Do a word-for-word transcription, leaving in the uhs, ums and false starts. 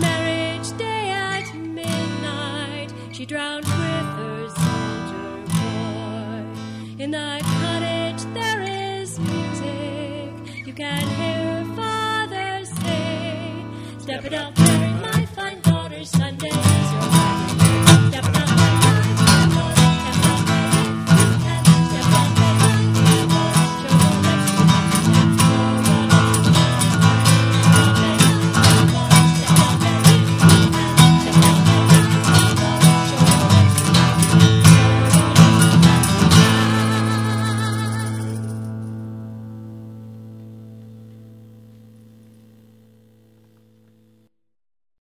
marriage day at midnight, she drowned with her soldier boy. In that cottage there is music, you can hear father say, step it up, marry my fine daughter, Sunday.